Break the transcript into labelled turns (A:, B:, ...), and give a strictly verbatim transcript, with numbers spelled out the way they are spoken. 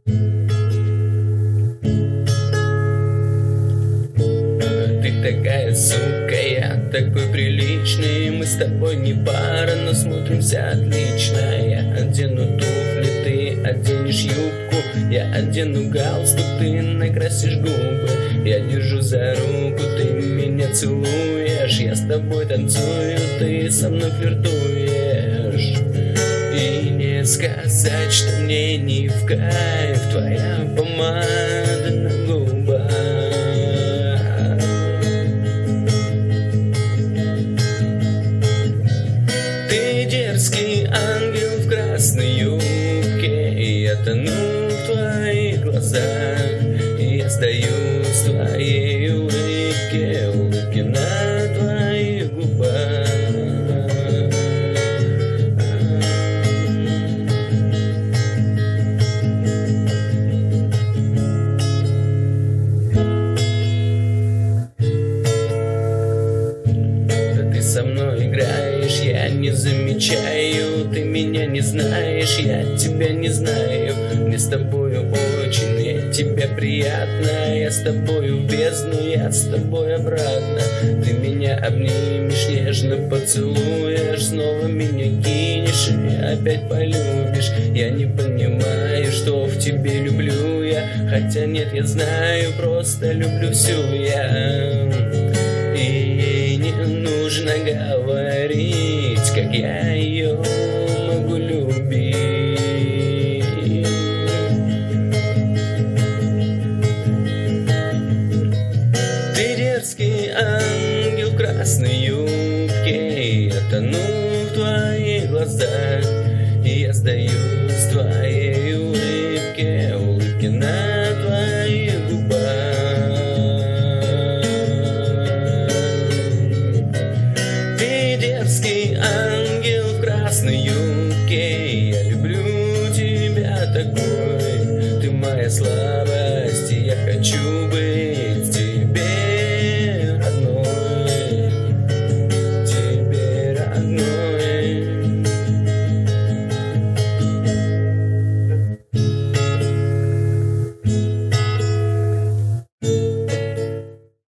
A: Ты такая сука, я такой приличный. Мы с тобой не пара, но смотримся отлично. Я одену туфли, ты оденешь юбку. Я одену галстук, ты накрасишь губы. Я держу за руку, ты меня целуешь. Я с тобой танцую, ты со мной флиртуешь. И не сказать, что мне не в кайф твоя помада на губах. Ты дерзкий ангел в красной юбке, и я тону в твоих глазах. И я стою с твоей улыбки, улыбки на твоих губах. Со мной играешь, я не замечаю. Ты меня не знаешь, я тебя не знаю. Мне с тобою очень, мне тебя приятно. Я с тобою в бездну, я с тобой обратно. Ты меня обнимешь, нежно поцелуешь. Снова меня кинешь и опять полюбишь. Я не понимаю, что в тебе люблю я. Хотя нет, я знаю, просто люблю всю я. И не нужно говорить, как я ее могу любить. Ты дерзкий ангел в красной юбке, я тону в твоих глазах. И я сдаюсь твоей улыбке, улыбке на твоих губах. Ангел в красной юбке,